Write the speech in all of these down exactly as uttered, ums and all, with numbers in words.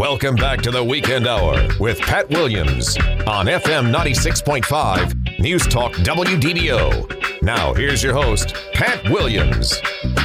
Welcome back to the Weekend Hour with Pat Williams on F M ninety-six point five News Talk W D B O. Now, here's your host, Pat Williams.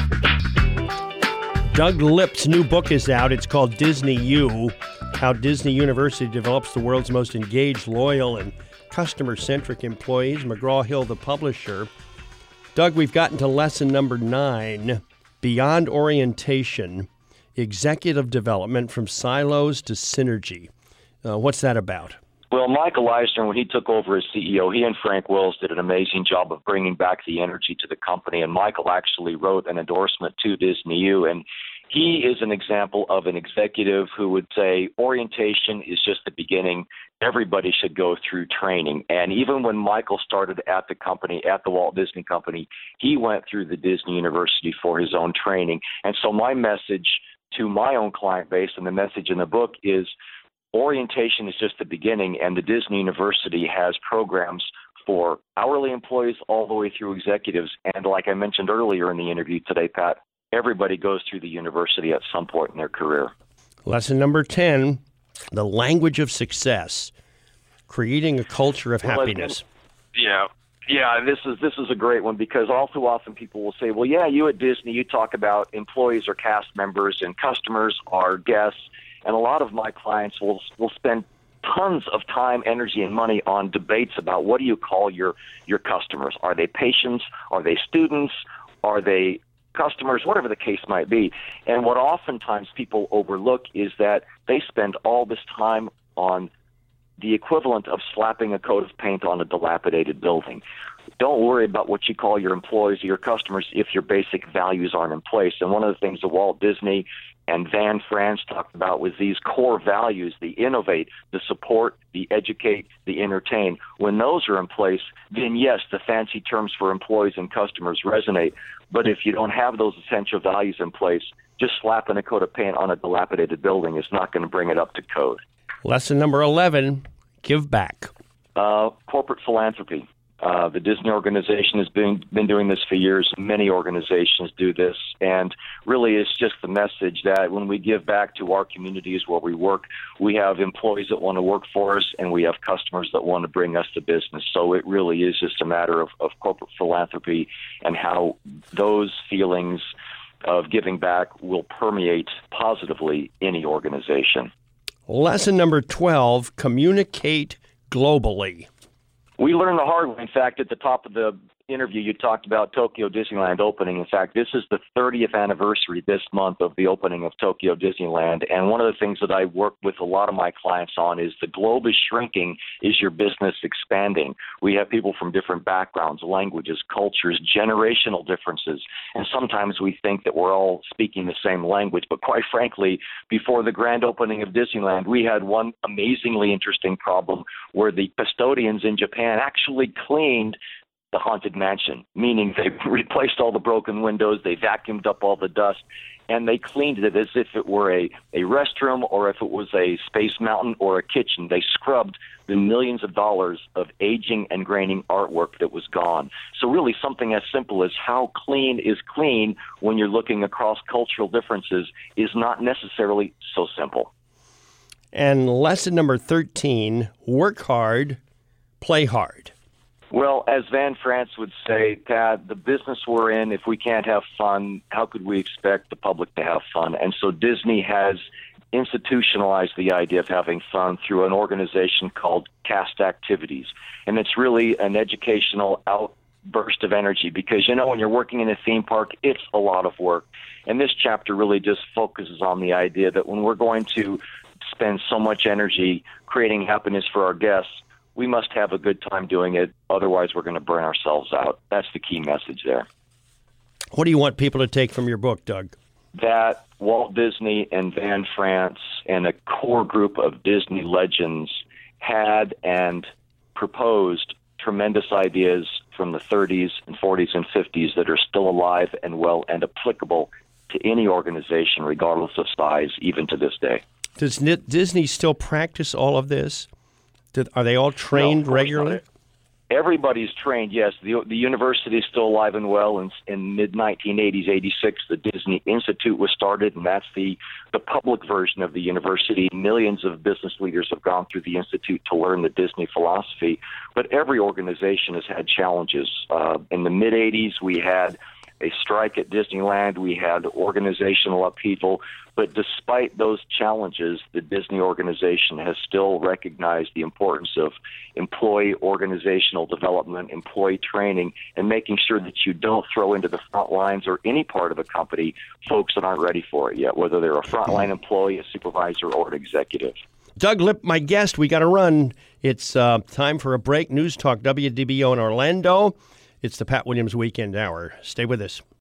Doug Lip's new book is out. It's called Disney U, How Disney University Develops the World's Most Engaged, Loyal, and Customer-Centric Employees. McGraw-Hill, the publisher. Doug, we've gotten to lesson number nine, Beyond Orientation, Executive Development from Silos to Synergy. Uh, what's that about? Well, Michael Eisner, when he took over as C E O, he and Frank Wills did an amazing job of bringing back the energy to the company, and Michael actually wrote an endorsement to Disney U, and he is an example of an executive who would say orientation is just the beginning. Everybody should go through training. And even when Michael started at the company, at the Walt Disney Company, he went through the Disney University for his own training. And so my message to my own client base and the message in the book is orientation is just the beginning, and the Disney University has programs for hourly employees all the way through executives. And like I mentioned earlier in the interview today, Pat, everybody goes through the university at some point in their career. Lesson number ten, the language of success, creating a culture of well, happiness. Yeah. Yeah, this is this is a great one because all too often people will say, well, yeah, you at Disney, you talk about employees or cast members and customers are guests. And a lot of my clients will will spend tons of time, energy, and money on debates about what do you call your, your customers? Are they patients? Are they students? Are they customers? Whatever the case might be. And what oftentimes people overlook is that they spend all this time on the equivalent of slapping a coat of paint on a dilapidated building. Don't worry about what you call your employees or your customers if your basic values aren't in place. And one of the things that Walt Disney and Van France talked about was these core values, the innovate, the support, the educate, the entertain. When those are in place, then yes, the fancy terms for employees and customers resonate. But if you don't have those essential values in place, just slapping a coat of paint on a dilapidated building is not going to bring it up to code. Lesson number eleven, give back. Uh, corporate philanthropy. Uh, the Disney organization has been been doing this for years. Many organizations do this, and really it's just the message that when we give back to our communities where we work, we have employees that want to work for us, and we have customers that want to bring us to business. So it really is just a matter of, of corporate philanthropy and how those feelings of giving back will permeate positively any organization. Lesson number twelve, communicate globally. We learned the hard way. In fact, at the top of the interview, you talked about Tokyo Disneyland opening. In fact, this is the thirtieth anniversary this month of the opening of Tokyo Disneyland. And one of the things that I work with a lot of my clients on is the globe is shrinking, is your business expanding? We have people from different backgrounds, languages, cultures, generational differences. And sometimes we think that we're all speaking the same language. But quite frankly, before the grand opening of Disneyland, we had one amazingly interesting problem where the custodians in Japan actually cleaned the Haunted Mansion, meaning they replaced all the broken windows, they vacuumed up all the dust, and they cleaned it as if it were a, a restroom or if it was a Space Mountain or a kitchen. They scrubbed the millions of dollars of aging and graining artwork that was gone. So really something as simple as how clean is clean when you're looking across cultural differences is not necessarily so simple. And lesson number thirteen, work hard, play hard. Well, as Van France would say, Pat, the business we're in, if we can't have fun, how could we expect the public to have fun? And so Disney has institutionalized the idea of having fun through an organization called Cast Activities. And it's really an educational outburst of energy because, you know, when you're working in a theme park, it's a lot of work. And this chapter really just focuses on the idea that when we're going to spend so much energy creating happiness for our guests, we must have a good time doing it. Otherwise, we're going to burn ourselves out. That's the key message there. What do you want people to take from your book, Doug? That Walt Disney and Van France and a core group of Disney legends had and proposed tremendous ideas from the thirties and forties and fifties that are still alive and well and applicable to any organization, regardless of size, even to this day. Does Disney still practice all of this? Are they all trained no, regularly? everybody's trained. Yes, the the university is still alive and well. In, in mid nineteen eighties, eighty-six, the Disney Institute was started, and that's the the public version of the university. Millions of business leaders have gone through the Institute to learn the Disney philosophy. But every organization has had challenges. Uh, in the mid eighties, we had a strike at Disneyland. We had organizational upheaval. But despite those challenges, the Disney organization has still recognized the importance of employee organizational development, employee training, and making sure that you don't throw into the front lines or any part of a company folks that aren't ready for it yet, whether they're a frontline employee, a supervisor, or an executive. Doug Lipp, my guest. We got to run. It's uh, time for a break. News Talk W D B O in Orlando. It's the Pat Williams Weekend Hour. Stay with us.